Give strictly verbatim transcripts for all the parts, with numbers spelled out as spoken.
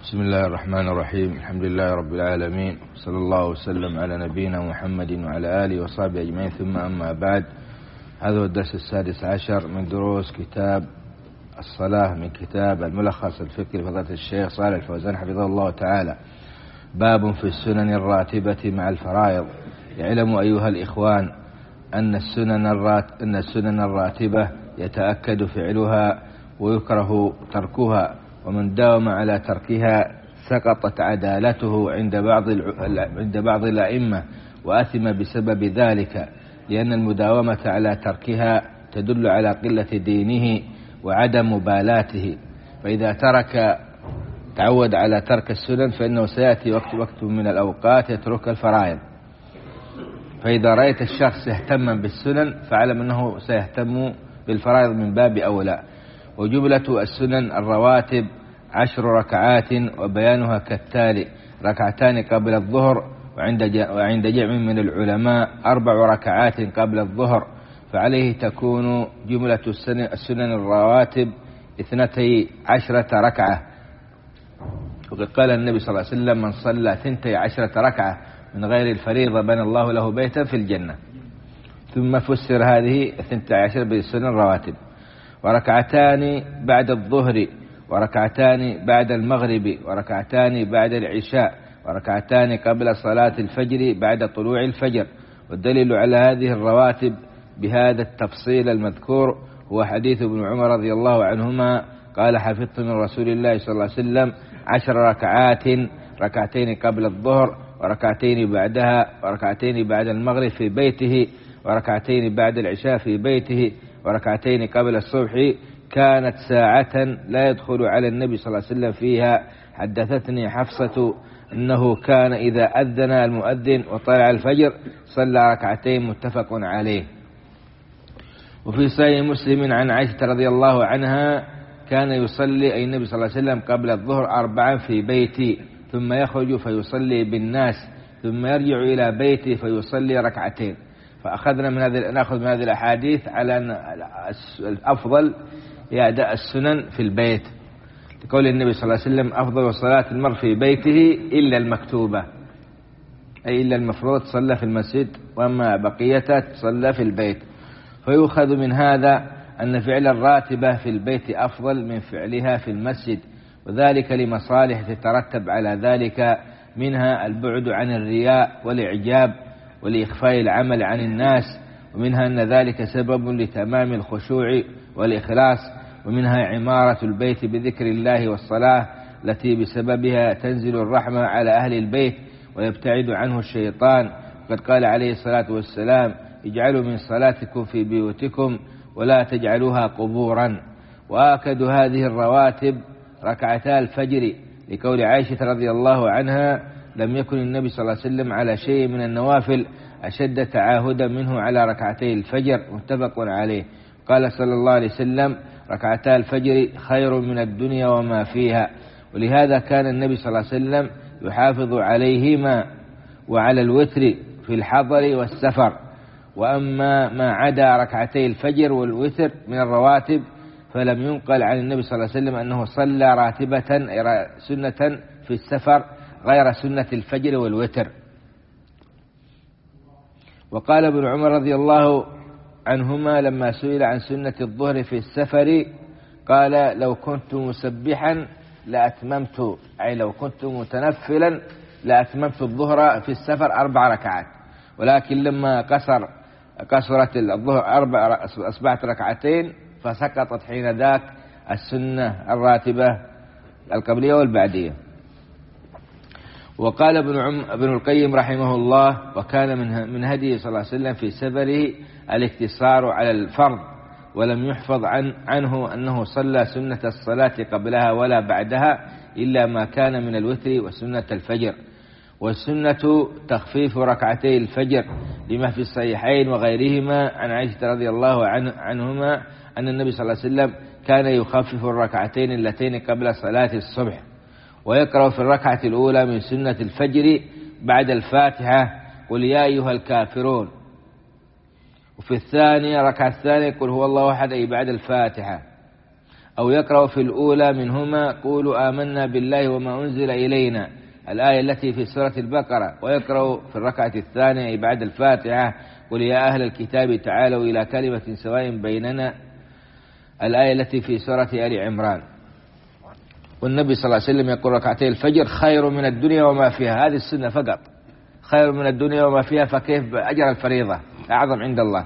بسم الله الرحمن الرحيم. الحمد لله رب العالمين، صلى الله وسلم على نبينا محمد وعلى آله وصحبه أجمعين، ثم أما بعد. هذا هو الدرس السادس عشر من دروس كتاب الصلاة من كتاب الملخص الفقهي لفضيلة الشيخ صالح الفوزان حفظه الله تعالى. باب في السنن الراتبة مع الفرائض. اعلموا أيها الإخوان أن السنن الرات أن السنن الراتبة يتأكد فعلها ويكره تركها، ومن داوم على تركها سقطت عدالته عند بعض عند بعض الأئمة وأثم بسبب ذلك، لأن المداومة على تركها تدل على قلة دينه وعدم مبالاته. فإذا ترك تعود على ترك السنن فإنه سيأتي وقت وقت من الأوقات يترك الفرائض. فإذا رأيت الشخص يهتم بالسنن فاعلم أنه سيهتم بالفرائض من باب أولى. وجملة السنن الرواتب عشر ركعات، وبيانها كالتالي: ركعتان قبل الظهر، وعند جمع من العلماء أربع ركعات قبل الظهر، فعليه تكون جملة السنن الرواتب اثنتي عشرة ركعة. وقد قال النبي صلى الله عليه وسلم: من صلى ثنتي عشرة ركعة من غير الفريضة بنى الله له بيتا في الجنة. ثم فسر هذه ثنتي عشر بالسنن الرواتب: وركعتان بعد الظهر، وركعتان بعد المغرب، وركعتان بعد العشاء، وركعتان قبل صلاة الفجر بعد طلوع الفجر. والدليل على هذه الرواتب بهذا التفصيل المذكور هو حديث ابن عمر رضي الله عنهما قال: حفظت من رسول الله صلى الله عليه وسلم عشر ركعات، ركعتين قبل الظهر، وركعتين بعدها، وركعتين بعد المغرب في بيته، وركعتين بعد العشاء في بيته، وركعتين قبل الصبح، كانت ساعة لا يدخل على النبي صلى الله عليه وسلم فيها. حدثتني حفصة أنه كان إذا أذن المؤذن وطلع الفجر صلى ركعتين، متفق عليه. وفي صحيح مسلم عن عائشة رضي الله عنها كان يصلي أي النبي صلى الله عليه وسلم قبل الظهر أربعا في بيتي، ثم يخرج فيصلي بالناس، ثم يرجع إلى بيتي فيصلي ركعتين. فأخذنا من هذه نأخذ من هذه الأحاديث على أن الأفضل هي أداء السنن في البيت، لقول النبي صلى الله عليه وسلم: أفضل صلاة المرء في بيته إلا المكتوبة، أي إلا المفروض صلى في المسجد، وأما بقيته صلى في البيت. فيؤخذ من هذا أن فعل الراتبة في البيت أفضل من فعلها في المسجد، وذلك لمصالح تترتب على ذلك، منها البعد عن الرياء والإعجاب ولإخفاء العمل عن الناس، ومنها أن ذلك سبب لتمام الخشوع والإخلاص، ومنها عمارة البيت بذكر الله والصلاة التي بسببها تنزل الرحمة على أهل البيت ويبتعد عنه الشيطان. وقد قال عليه الصلاة والسلام: اجعلوا من صلاتكم في بيوتكم ولا تجعلوها قبورا. وآكد هذه الرواتب ركعتا الفجر، لقول عائشة رضي الله عنها: لم يكن النبي صلى الله عليه وسلم على شيء من النوافل أشد تعاهدا منه على ركعتي الفجر، متفق عليه. قال صلى الله عليه وسلم: ركعتا الفجر خير من الدنيا وما فيها. ولهذا كان النبي صلى الله عليه وسلم يحافظ عليهما وعلى الوتر في الحضر والسفر. وأما ما عدا ركعتي الفجر والوتر من الرواتب فلم ينقل عن النبي صلى الله عليه وسلم أنه صلى راتبة سنة في السفر غير سنة الفجر والوتر. وقال ابن عمر رضي الله عنهما لما سئل عن سنة الظهر في السفر قال: لو كنت مسبحا لأتممت، أي لو كنت متنفلا لأتممت الظهر في السفر أربع ركعات، ولكن لما قصر قصرت الظهر أربع أصبحت ركعتين، فسقطت حين ذاك السنة الراتبة القبلية والبعدية. وقال ابن عم ابن القيم رحمه الله: وكان من من هديه صلى الله عليه وسلم في سفره الاقتصار على الفرض، ولم يحفظ عن عنه أنه صلى سنة الصلاة قبلها ولا بعدها إلا ما كان من الوتر وسنة الفجر. والسنة تخفيف ركعتي الفجر، لما في الصحيحين وغيرهما عن عائشة رضي الله عنهما أن النبي صلى الله عليه وسلم كان يخفف الركعتين اللتين قبل صلاة الصبح، ويقرأ في الركعة الأولى من سنة الفجر بعد الفاتحة: قل يا أيها الكافرون. وفي الثانية ركعة الثانية: قل هو الله أحد، أي بعد الفاتحة. أو يقرأ في الأولى منهما قولوا آمنا بالله وما أنزل إلينا الآية التي في سورة البقرة، ويقرأ في الركعة الثانية بعد الفاتحة قل يا أهل الكتاب تعالوا إلى كلمة سواء بيننا الآية التي في سورة آل عمران. والنبي صلى الله عليه وسلم يقول ركعتي الفجر خير من الدنيا وما فيها، هذه السنة فقط، خير من الدنيا وما فيها، فكيف أجر الفريضة أعظم عند الله.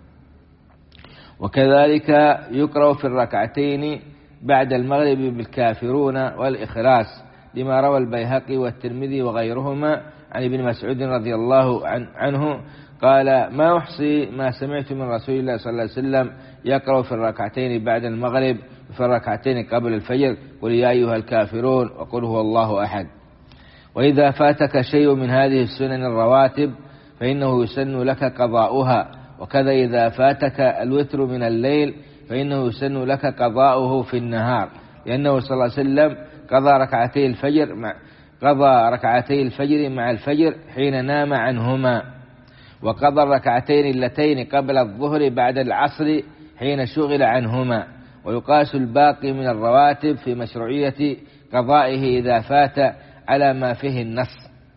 وكذلك يقرأ في الركعتين بعد المغرب بالكافرون والإخلاص لما روى البيهقي والترمذي وغيرهما عن ابن مسعود رضي الله عنه قال ما أحصي ما سمعت من رسول الله صلى الله عليه وسلم يقرأ في الركعتين بعد المغرب وفي الركعتين قبل الفجر قل يا أيها الكافرون وقل هو الله أحد. وإذا فاتك شيء من هذه السنن الرواتب فإنه يسن لك قضاؤها، وكذا إذا فاتك الوتر من الليل فإنه يسن لك قضاؤه في النهار، لأنه صلى الله عليه وسلم قضى ركعتي الفجر مع قضى ركعتي الفجر مع الفجر حين نام عنهما، وقضى الركعتين اللتين قبل الظهر بعد العصر حين شغل عنهما. ويقاس الباقي من الرواتب في مشروعية قضائه إذا فات على ما فيه النص.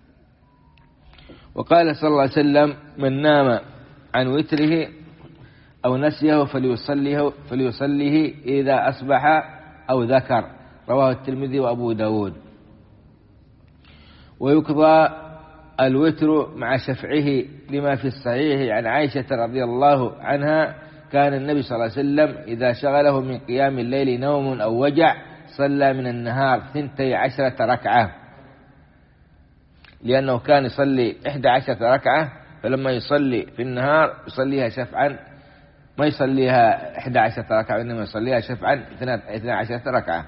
وقال صلى الله عليه وسلم من نام عن وتره أو نسيه فليصليه, فليصليه إذا أصبح أو ذكر، رواه الترمذي وأبو داود. ويقضى الوتر مع شفعه لما في الصحيح عن عائشة رضي الله عنها كان النبي صلى الله عليه وسلم إذا شغله من قيام الليل نوم أو وجع صلى من النهار ثنتي عشرة ركعة، لأنه كان يصلي إحدى عشرة ركعة، فلما يصلي في النهار يصليها شفعا، ما يصليها إحدى عشرة ركعة وإنما يصليها شفعا اثنى عشرة ركعة.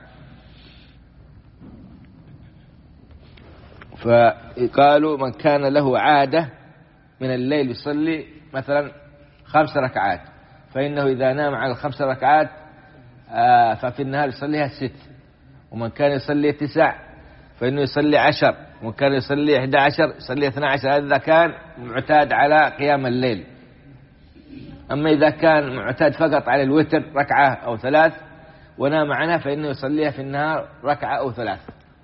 فقالوا من كان له عادة من الليل يصلي مثلا خمس ركعات فإنه إذا نام على الخمس ركعات ففي النهار يصليها ست، ومن كان يصلي تسع فإنه يصلي عشر، ومن كان يصلي إحدى عشر يصلي اثنى عشر، هذا كان معتاد على قيام الليل. أما إذا كان معتاد فقط على الوتر ركعة أو ثلاث ونام عنها فإنه يصليها في النهار ركعة أو ثلاث.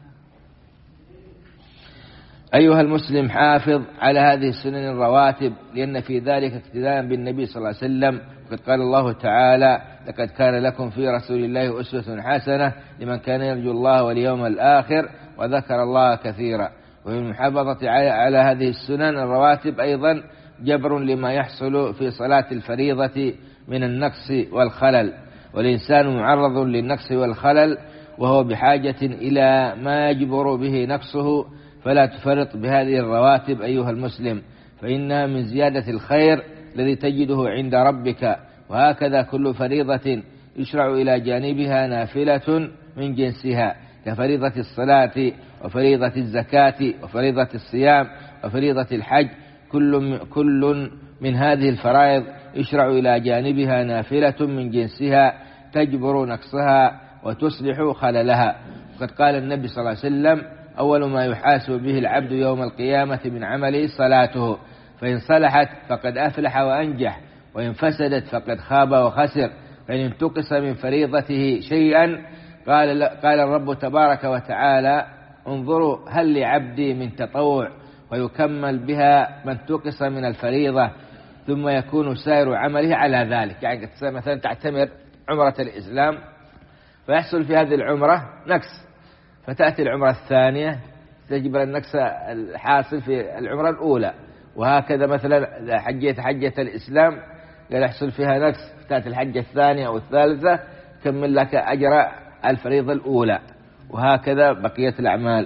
أيها المسلم حافظ على هذه السنن الرواتب، لأن في ذلك اقتداء بالنبي صلى الله عليه وسلم. وقد قال الله تعالى لقد كان لكم في رسول الله أسوة حسنة لمن كان يرجو الله واليوم الآخر وذكر الله كثيرا. والمحافظة على هذه السنن الرواتب أيضا جبر لما يحصل في صلاة الفريضة من النقص والخلل، والإنسان معرض للنقص والخلل وهو بحاجة إلى ما يجبر به نقصه، فلا تفرط بهذه الرواتب أيها المسلم، فإنها من زيادة الخير الذي تجده عند ربك. وهكذا كل فريضة يشرع إلى جانبها نافلة من جنسها، كفريضة الصلاة وفريضة الزكاة وفريضة الصيام وفريضة الحج، كل كل من هذه الفرائض يشرع إلى جانبها نافلة من جنسها تجبر نقصها وتصلح خللها. وقد قال النبي صلى الله عليه وسلم أول ما يحاسب به العبد يوم القيامة من عمله صلاته، فإن صلحت فقد أفلح وأنجح، وإن فسدت فقد خاب وخسر. فإن انتقص من فريضته شيئا قال, قال الرب تبارك وتعالى انظروا هل لعبدي من تطوع، ويكمل بها من انتقص من الفريضة، ثم يكون سائر عمله على ذلك. يعني مثلا تعتمر عمرة الإسلام فيحصل في هذه العمرة نقص، فتأتي العمرة الثانية تجبر النقص الحاصل في العمرة الأولى، وهكذا مثلا إذا حجيت حجة الإسلام قال يحصل فيها نقص، تأتي الحجة الثانية أو الثالثة كمل لك أجر الفريضة الأولى، وهكذا بقية الأعمال.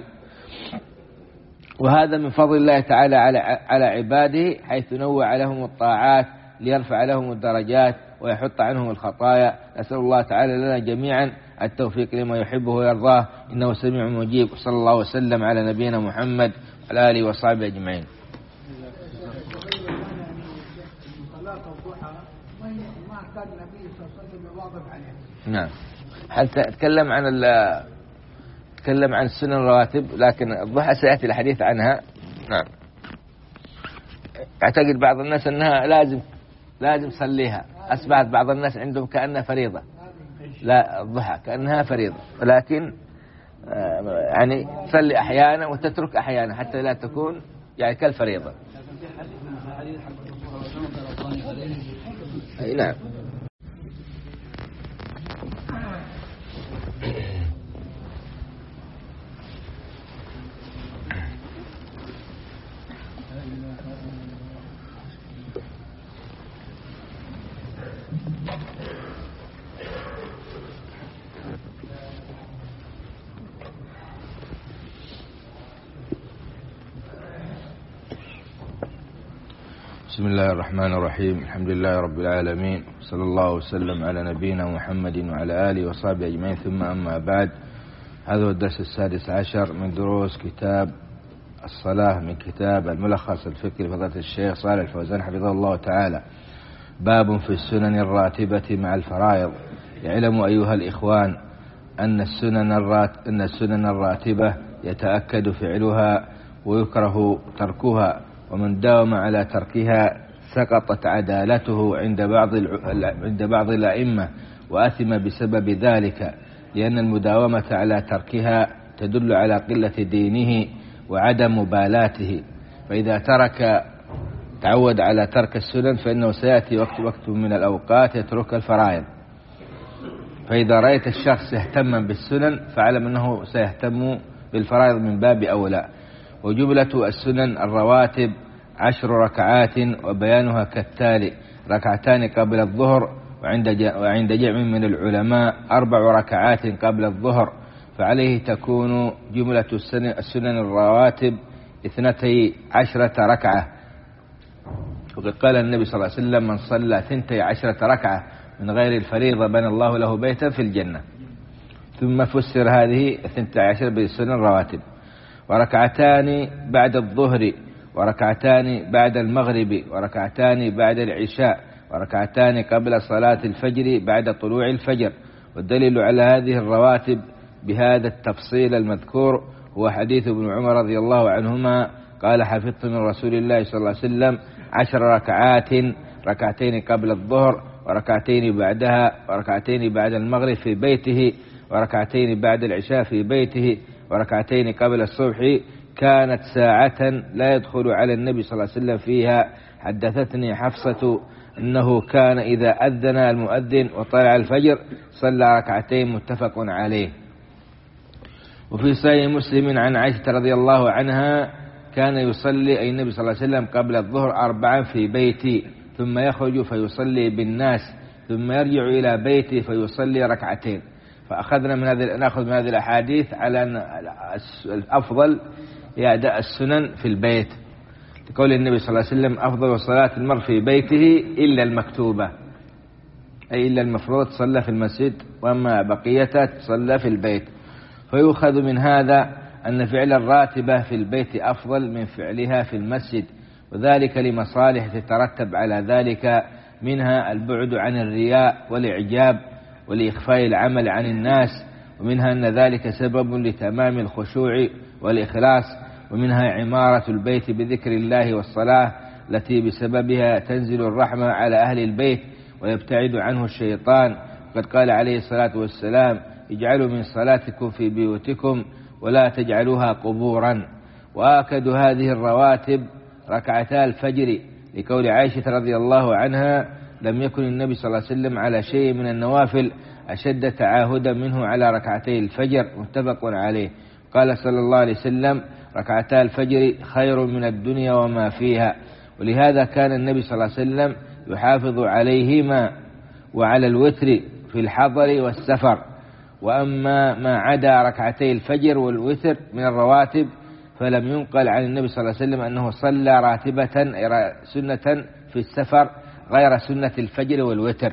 وهذا من فضل الله تعالى على على عباده، حيث نوع لهم الطاعات ليرفع لهم الدرجات ويحط عنهم الخطايا. نسأل الله تعالى لنا جميعا التوفيق لما يحبه ويرضاه، إنه سميع مجيب. صلى الله وسلم على نبينا محمد وعلى آله وصحبه أجمعين. نعم، هل تتكلم عن ال تكلم عن السنن الرواتب، لكن الضحى سيأتي الحديث عنها. نعم، اعتقد بعض الناس أنها لازم لازم تصليها، أصبحت بعض الناس عندهم كأنها فريضة، لا الضحى كأنها فريضة، ولكن يعني تصلي أحيانا وتترك أحيانا حتى لا تكون يعني كالفريضة. أي نعم. بسم الله الرحمن الرحيم. الحمد لله رب العالمين، صلى الله وسلم على نبينا محمد وعلى آله وصحبه أجمعين، ثم أما بعد. هذا هو الدرس السادس عشر من دروس كتاب الصلاة من كتاب الملخص الفقهي لفضيلة الشيخ صالح الفوزان حفظه الله تعالى. باب في السنن الراتبة مع الفرائض. اعلموا أيها الإخوان أن السنن الرات أن السنن الراتبة يتأكد فعلها ويكره تركها، ومن داوم على تركها سقطت عدالته عند بعض عند بعض الأئمة وأثم بسبب ذلك، لأن المداومة على تركها تدل على قلة دينه وعدم مبالاته. فإذا ترك تعود على ترك السنن فإنه سيأتي وقت وقت من الأوقات يترك الفرائض. فإذا رأيت الشخص يهتم بالسنن فاعلم أنه سيهتم بالفرائض من باب أولى. وجملة السنن الرواتب عشر ركعات، وبيانها كالتالي: ركعتان قبل الظهر، وعند وعند جمع من العلماء أربع ركعات قبل الظهر، فعليه تكون جملة السنن الرواتب اثنتي عشرة ركعة. وقد قال النبي صلى الله عليه وسلم: من صلى ثنتي عشرة ركعة من غير الفريضة بنى الله له بيتا في الجنة. ثم فسر هذه ثنتي عشر بالسنن الرواتب: وركعتان بعد الظهر، وركعتان بعد المغرب، وركعتان بعد العشاء، وركعتان قبل صلاة الفجر بعد طلوع الفجر. والدليل على هذه الرواتب بهذا التفصيل المذكور هو حديث ابن عمر رضي الله عنهما قال: حفظت من رسول الله صلى الله عليه وسلم عشر ركعات، ركعتين قبل الظهر، وركعتين بعدها، وركعتين بعد المغرب في بيته، وركعتين بعد العشاء في بيته، وركعتين قبل الصبح، كانت ساعة لا يدخل على النبي صلى الله عليه وسلم فيها. حدثتني حفصة أنه كان إذا أذن المؤذن وطلع الفجر صلى ركعتين، متفق عليه. وفي صحيح مسلم عن عائشة رضي الله عنها كان يصلي أي النبي صلى الله عليه وسلم قبل الظهر أربعا في بيتي، ثم يخرج فيصلي بالناس، ثم يرجع إلى بيتي فيصلي ركعتين. فأخذنا من هذه نأخذ من هذه الأحاديث على أن الأفضل هي أداء السنن في البيت، لقول النبي صلى الله عليه وسلم: أفضل صلاة المرء في بيته إلا المكتوبة، أي إلا المفروض صلى في المسجد، وأما بقيته صلى في البيت. فيؤخذ من هذا أن فعل الراتبة في البيت أفضل من فعلها في المسجد، وذلك لمصالح تترتب على ذلك، منها البعد عن الرياء والإعجاب ولإخفاء العمل عن الناس، ومنها أن ذلك سبب لتمام الخشوع والإخلاص، ومنها عمارة البيت بذكر الله والصلاة التي بسببها تنزل الرحمة على أهل البيت ويبتعد عنه الشيطان. وقد قال عليه الصلاة والسلام: اجعلوا من صلاتكم في بيوتكم ولا تجعلوها قبورا. وآكد هذه الرواتب ركعتا الفجر، لقول عائشة رضي الله عنها: لم يكن النبي صلى الله عليه وسلم على شيء من النوافل أشد تعاهدا منه على ركعتي الفجر، متفق عليه. قال صلى الله عليه وسلم: ركعتا الفجر خير من الدنيا وما فيها. ولهذا كان النبي صلى الله عليه وسلم يحافظ عليهما وعلى الوتر في الحضر والسفر. وأما ما عدا ركعتي الفجر والوتر من الرواتب فلم ينقل عن النبي صلى الله عليه وسلم أنه صلى راتبة سنة في السفر غير سنة الفجر والوتر.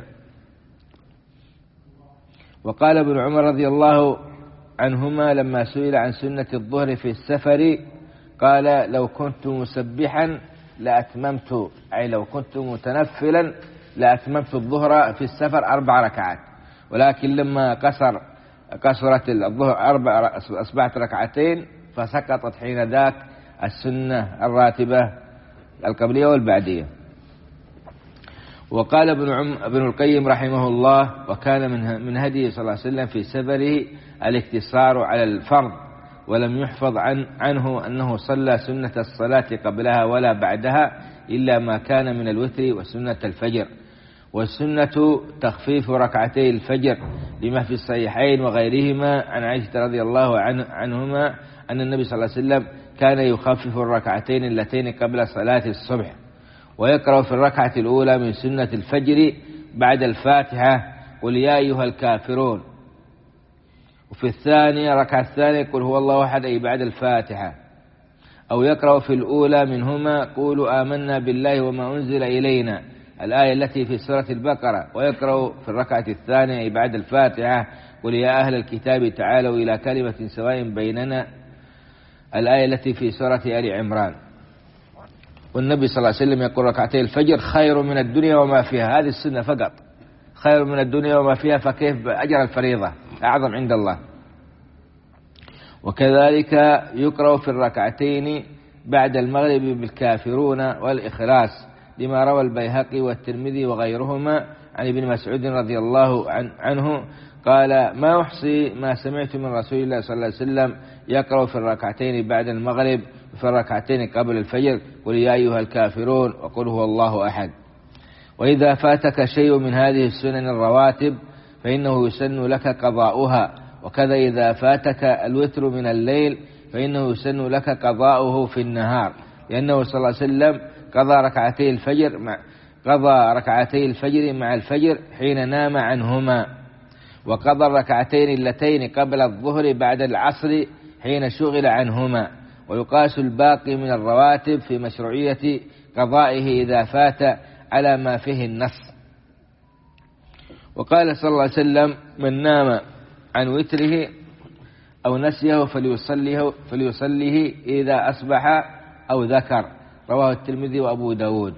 وقال ابن عمر رضي الله عنهما لما سئل عن سنة الظهر في السفر قال: لو كنت مسبحا لأتممت، أي لو كنت متنفلا لأتممت الظهر في السفر أربع ركعات، ولكن لما قصر قصرت الظهر أربع أصبحت ركعتين، فسقطت حين ذاك السنة الراتبة القبلية والبعدية. وقال ابن, عم ابن القيم رحمه الله: وكان من, من هديه صلى الله عليه وسلم في سفره الاقتصار على الفرض، ولم يحفظ عن عنه أنه صلى سنة الصلاة قبلها ولا بعدها إلا ما كان من الوتر وسنة الفجر. والسنة تخفيف ركعتي الفجر لما في الصحيحين وغيرهما عن عائشة رضي الله عنهما أن النبي صلى الله عليه وسلم كان يخفف الركعتين اللتين قبل صلاة الصبح، ويقرأ في الركعة الأولى من سنة الفجر بعد الفاتحة قل يا أيها الكافرون، وفي الثانية ركعة الثانية قل هو الله أحد أي بعد الفاتحة، أو يقرأ في الأولى منهما قولوا آمنا بالله وما أنزل إلينا الآية التي في سورة البقرة، ويقرأ في الركعة الثانية أي بعد الفاتحة قل يا أهل الكتاب تعالوا إلى كلمة سواء بيننا الآية التي في سورة آل عمران. والنبي صلى الله عليه وسلم يقول ركعتي الفجر خير من الدنيا وما فيها، هذه السنة فقط، خير من الدنيا وما فيها، فكيف أجر الفريضة أعظم عند الله. وكذلك يقرأ في الركعتين بعد المغرب بالكافرون والإخلاص لما روى البيهقي والترمذي وغيرهما عن ابن مسعود رضي الله عنه قال: ما أحصي ما سمعت من رسول الله صلى الله عليه وسلم يقرأ في الركعتين بعد المغرب وفي الركعتين قبل الفجر قل يا أيها الكافرون وقل هو الله أحد. وإذا فاتك شيء من هذه السنن الرواتب فإنه يسن لك قضاؤها، وكذا إذا فاتك الوتر من الليل فإنه يسن لك قضاؤه في النهار، لأنه صلى الله عليه وسلم قضى ركعتي الفجر مع قضى ركعتي الفجر مع الفجر حين نام عنهما، وقضى الركعتين اللتين قبل الظهر بعد العصر حين شغل عنهما. ويقاس الباقي من الرواتب في مشروعية قضائه إذا فات على ما فيه النص. وقال صلى الله عليه وسلم: من نام عن وتره أو نسيه فليصليه, فليصليه إذا أصبح أو ذكر، رواه الترمذي وأبو داود.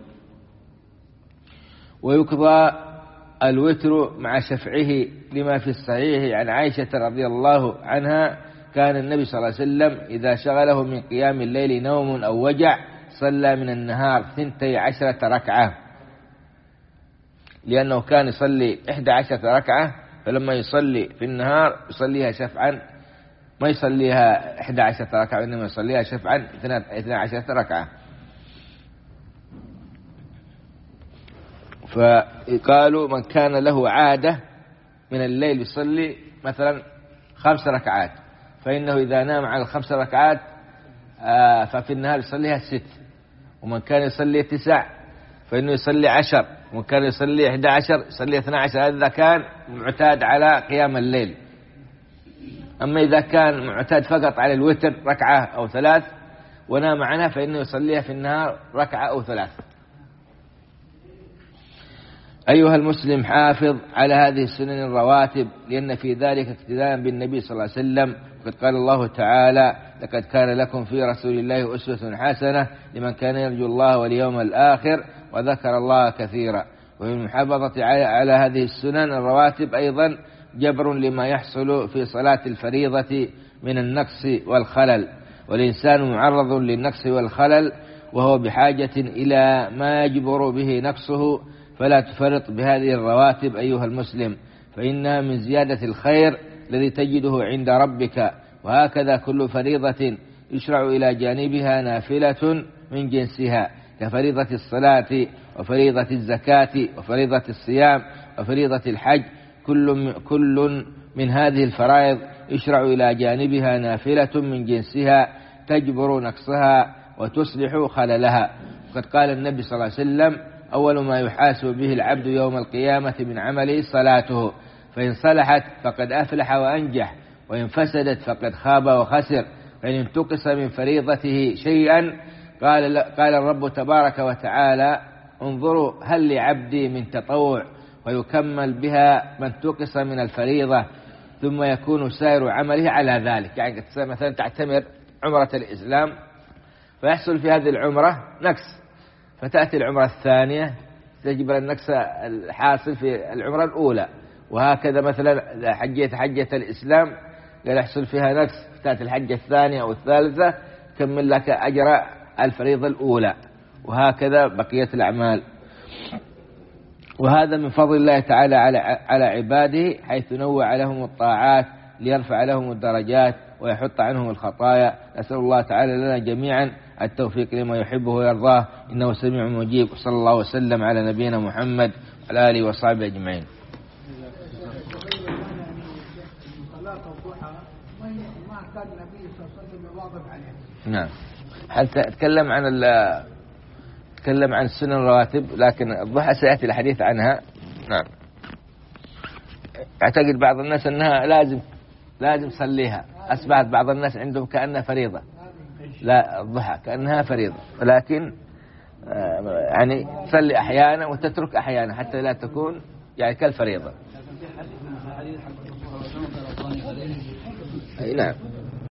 ويقضى الوتر مع شفعه لما في الصحيح عن عائشة رضي الله عنها كان النبي صلى الله عليه وسلم إذا شغله من قيام الليل نوم أو وجع صلى من النهار ثنتي عشرة ركعة، لأنه كان يصلي إحدى عشرة ركعة، فلما يصلي في النهار يصليها شفعا، ما يصليها إحدى عشرة ركعة وإنما يصليها شفعا اثنى عشرة ركعة. فقالوا من كان له عادة من الليل يصلي مثلا خمس ركعات فإنه إذا نام على الخمس ركعات ففي النهار يصليها ست، ومن كان يصلي تسع فإنه يصلي عشر، ومن كان يصلي إحدى عشر يصلي اثنى عشر، هذا كان معتاد على قيام الليل. أما إذا كان معتاد فقط على الوتر ركعة أو ثلاث ونام عنها فإنه يصليها في النهار ركعة أو ثلاث. أيها المسلم، حافظ على هذه السنن الرواتب، لأن في ذلك اقتداء بالنبي صلى الله عليه وسلم. وقد قال الله تعالى: لقد كان لكم في رسول الله أسوة حسنة لمن كان يرجو الله واليوم الآخر وذكر الله كثيرا. ومن المحافظة على هذه السنن الرواتب أيضا جبر لما يحصل في صلاة الفريضة من النقص والخلل، والإنسان معرض للنقص والخلل وهو بحاجة إلى ما يجبر به نقصه، فلا تفرط بهذه الرواتب أيها المسلم، فإنها من زيادة الخير الذي تجده عند ربك. وهكذا كل فريضة يشرع إلى جانبها نافلة من جنسها، كفريضة الصلاة وفريضة الزكاة وفريضة الصيام وفريضة الحج، كل كل من هذه الفرائض يشرع إلى جانبها نافلة من جنسها تجبر نقصها وتصلح خللها. وقد قال النبي صلى الله عليه وسلم: أول ما يحاسب به العبد يوم القيامة من عمله صلاته، فإن صلحت فقد أفلح وأنجح، وإن فسدت فقد خاب وخسر. فإن انتقص من فريضته شيئا قال, قال الرب تبارك وتعالى: انظروا هل لعبدي من تطوع، ويكمل بها من انتقص من الفريضة، ثم يكون سائر عمله على ذلك. يعني مثلا تعتمر عمرة الإسلام فيحصل في هذه العمرة نقص، فتأتي العمرة الثانية تجبر النقص الحاصل في العمرة الأولى، وهكذا مثلا إذا حجيت حجة الإسلام قال يحصل فيها نقص، تأتي الحجة الثانية أو الثالثة كمل لك أجر الفريضة الأولى، وهكذا بقية الأعمال. وهذا من فضل الله تعالى على على عباده، حيث نوع لهم الطاعات ليرفع لهم الدرجات ويحط عنهم الخطايا. نسأل الله تعالى لنا جميعا التوفيق لما يحبه ويرضاه، إنه سميع مجيب. صلى الله وسلم على نبينا محمد وعلى آله وصحبه أجمعين. نعم. هل تتكلم عن ال تكلم عن السنن الرواتب، لكن الضحى سيأتي الحديث عنها. نعم. اعتقد بعض الناس أنها لازم لازم تصليها، أصبحت بعض الناس عندهم كأنها فريضة. لا، الضحى كأنها فريضة، ولكن يعني تصلي أحيانا وتترك أحيانا حتى لا تكون يعني كالفريضة. أي نعم.